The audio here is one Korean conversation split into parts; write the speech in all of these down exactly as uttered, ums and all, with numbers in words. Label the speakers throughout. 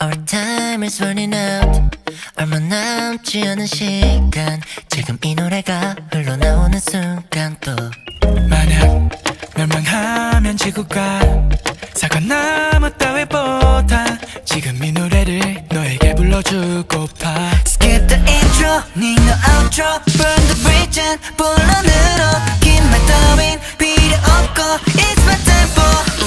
Speaker 1: Our time is running out. 얼마 남지 않은 시간. 지금 이 노래가 흘러나오는 순간 또
Speaker 2: 만약 멸망하면 지구가 사과나무 따위보다 지금 이 노래를 너에게 불러주고파.
Speaker 1: Skip the intro, need no outro. Burn the bridge and 본론으로 긴 말 따윈 필요 없고 It's my tempo.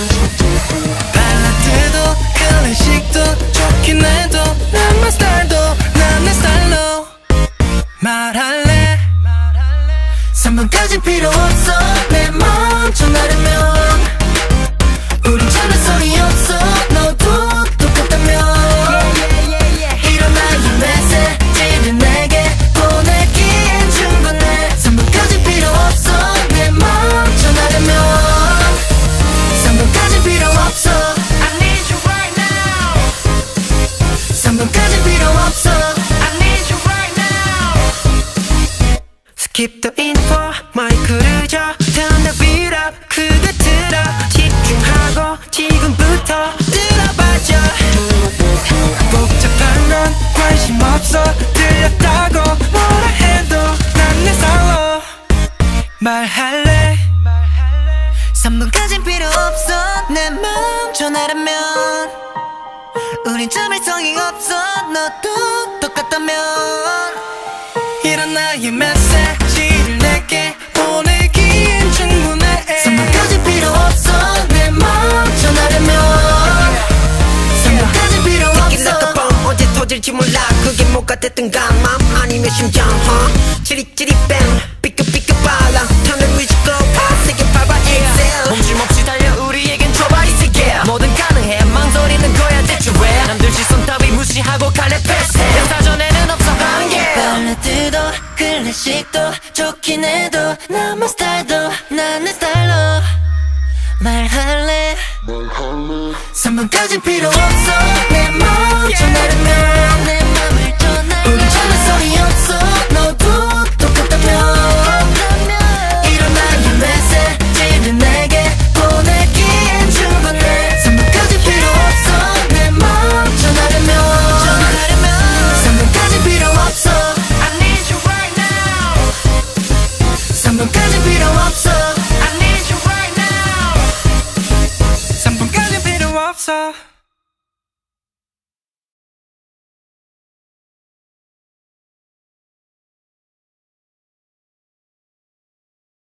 Speaker 1: 발라드도 클래식도 좋긴 해도 난 my style도 난 내 스타일로 말할래. 삼 분까진 필요 없어. 내 맘 전하려면 우린 참을성이 없어. 너도 똑같다면 이런 나의 메시지를 내게 보내기엔 충분해. 삼 분까진 필요 없어. 내 맘 전하려면 삼 분까진 필요 없어. I need you right now. 삼 분까진 필요 없어. I need you right now. Skip the info, 마이크를 줘. Turn the beat up, 크게 틀어. 집중하고 지금부터 들어봐줘.
Speaker 2: 복잡한 건 관심 없어. 들렸다고 뭐라 해도 난 내 스타일로 말할래.
Speaker 1: 삼 분까진 필요 없어. 내 마음 전하려면 우린 참을성이 없어. 너도 똑같다면
Speaker 2: 이런 나의 메시지를 내게 보내기엔 충분해.
Speaker 1: 삼 분까진 필요 없어. 내 마음 전하려면 삼 분까진 필요 없어.
Speaker 3: 뻥 언제 터질지 몰라. 그게 뭐가 됐든 간맘 아니면 심장 huh? 찌릿찌릿 뱀 삐끗삐끗 발랑 Turn the music up 세게 밟아 exhale. 멈춤없이 달려 우리에겐 trouble is yeah. 뭐든 가능해 망설이는 거야 대체 왜. 남들 시선 따위 무시하고 갈래 패스해. 내 사전에는 없어 한계.
Speaker 1: 발라드도 클래식도 좋긴 해도 난 my 스타일도 난 내 스타일로 말할래. 삼 분까진 필요 없어. 내 마음 전하려면 내 맘을 전하려. 우린 참을성이 없어. 너도 똑같다면 이런 나의 메시지를 내게 보내기엔 충분해. 삼 분까진 필요 없어. 내 마음 전하려면 삼 분까진 필요 없어. I need you right now. 삼 분까진 필요 없어.